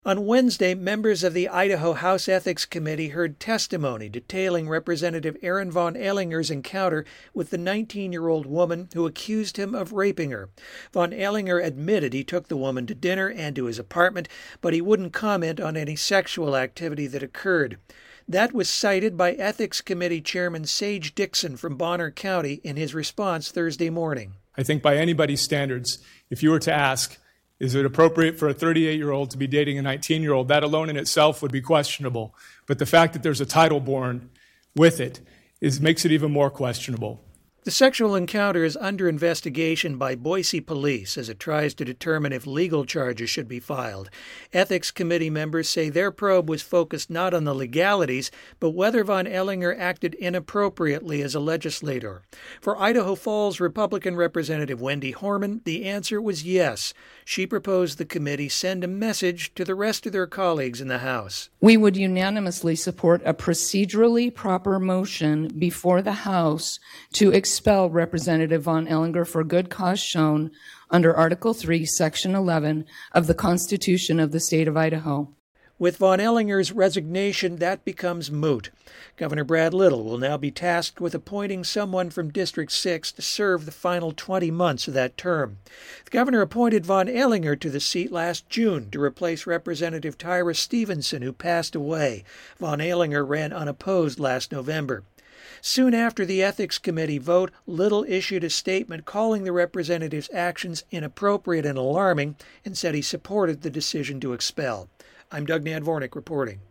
On Wednesday, members of the Idaho House Ethics Committee heard testimony detailing Representative Aaron Von Ehlinger's encounter with the 19-year-old woman who accused him of raping her. Von Ehlinger admitted he took the woman to dinner and to his apartment, but he wouldn't comment on any sexual activity that occurred. That was cited by Ethics Committee Chairman Sage Dixon from Bonner County in his response Thursday morning. I think by anybody's standards, if you were to ask, is it appropriate for a 38-year-old to be dating a 19-year-old? That alone in itself would be questionable. But the fact that there's a title born with it makes it even more questionable. The sexual encounter is under investigation by Boise police as it tries to determine if legal charges should be filed. Ethics Committee members say their probe was focused not on the legalities, but whether Von Ehlinger acted inappropriately as a legislator. For Idaho Falls Republican Representative Wendy Horman, the answer was yes. She proposed the committee send a message to the rest of their colleagues in the House. We would unanimously support a procedurally proper motion before the House to expel Representative Von Ehlinger for good cause shown under Article 3, Section 11 of the Constitution of the State of Idaho. With Von Ehlinger's resignation, that becomes moot. Governor Brad Little will now be tasked with appointing someone from District 6 to serve the final 20 months of that term. The governor appointed Von Ehlinger to the seat last June to replace Representative Tyra Stevenson, who passed away. Von Ehlinger ran unopposed last November. Soon after the Ethics Committee vote, Little issued a statement calling the representative's actions inappropriate and alarming and said he supported the decision to expel. I'm Doug Nadvornik reporting.